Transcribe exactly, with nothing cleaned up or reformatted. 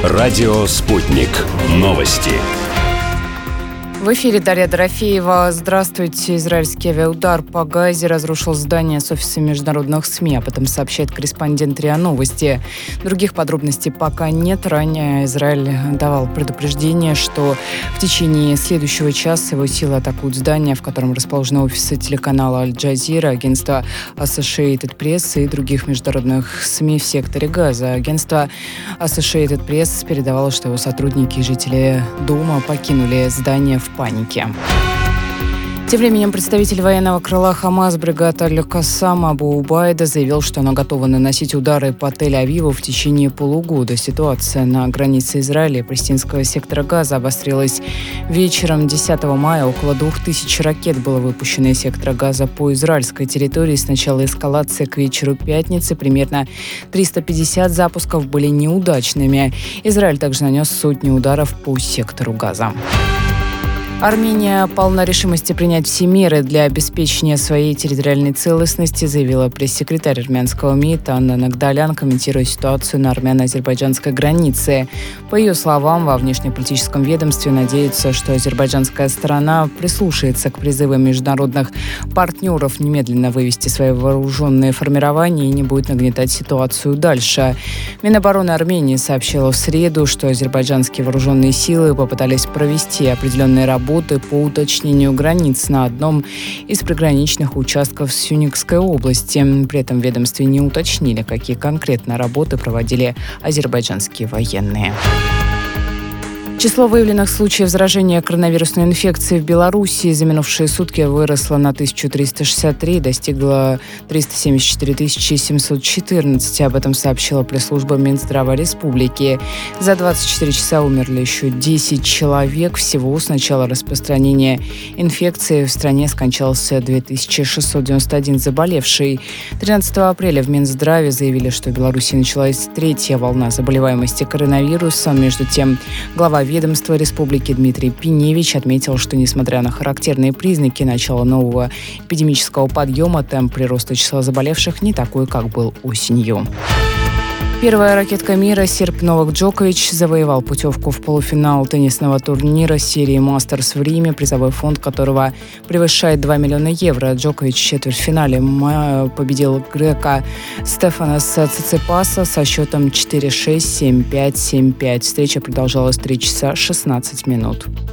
Радио «Спутник». Новости. В эфире Дарья Дорофеева. Здравствуйте. Израильский авиаудар по Газе разрушил здание с офисом международных СМИ. Об этом сообщает корреспондент РИА Новости. Других подробностей пока нет. Ранее Израиль давал предупреждение, что в течение следующего часа его силы атакуют здание, в котором расположены офисы телеканала Аль-Джазира, агентства Associated Press и других международных СМИ в секторе Газа. Агентство Associated Press передавало, что его сотрудники и жители дома покинули здание в панике. Тем временем представитель военного крыла ХАМАС бригад Аль-Кассам Абу Убайда заявил, что она готова наносить удары по Тель-Авиву в течение полугода. Ситуация на границе Израиля и палестинского сектора Газа обострилась вечером десятого мая. Около двух тысяч ракет было выпущено из сектора Газа по израильской территории. С начала эскалации к вечеру пятницы примерно триста пятьдесят запусков были неудачными. Израиль также нанес сотни ударов по сектору Газа. Армения полна решимости принять все меры для обеспечения своей территориальной целостности, заявила пресс-секретарь армянского МИД Анна Нагдалян, комментируя ситуацию на армяно-азербайджанской границе. По ее словам, во внешнеполитическом ведомстве надеются, что азербайджанская сторона прислушается к призывам международных партнеров немедленно вывести свои вооруженные формирования и не будет нагнетать ситуацию дальше. Минобороны Армении сообщила в среду, что азербайджанские вооруженные силы попытались провести определенные работы работы по уточнению границ на одном из приграничных участков Сюникской области. При этом в ведомстве не уточнили, какие конкретно работы проводили азербайджанские военные. Число выявленных случаев заражения коронавирусной инфекцией в Беларуси за минувшие сутки выросло на тысячу триста шестьдесят три и достигло триста семьдесят четыре тысячи семьсот четырнадцать. Об этом сообщила пресс-служба Минздрава Республики. За двадцать четыре часа умерли еще десять человек. Всего с начала распространения инфекции в стране скончался две тысячи шестьсот девяносто один заболевший. тринадцатого апреля в Минздраве заявили, что в Беларуси началась третья волна заболеваемости коронавирусом. Между тем, глава ведомства республики Дмитрий Пиневич отметил, что, несмотря на характерные признаки начала нового эпидемического подъема, темп прироста числа заболевших не такой, как был осенью. Первая ракетка мира серб Новак Джокович завоевал путевку в полуфинал теннисного турнира серии «Мастерс» в Риме, призовой фонд которого превышает два миллиона евро. Джокович в четвертьфинале победил грека Стефанаса Циципаса со счетом четыре шесть, семь пять, семь пять. Встреча продолжалась три часа шестнадцать минут.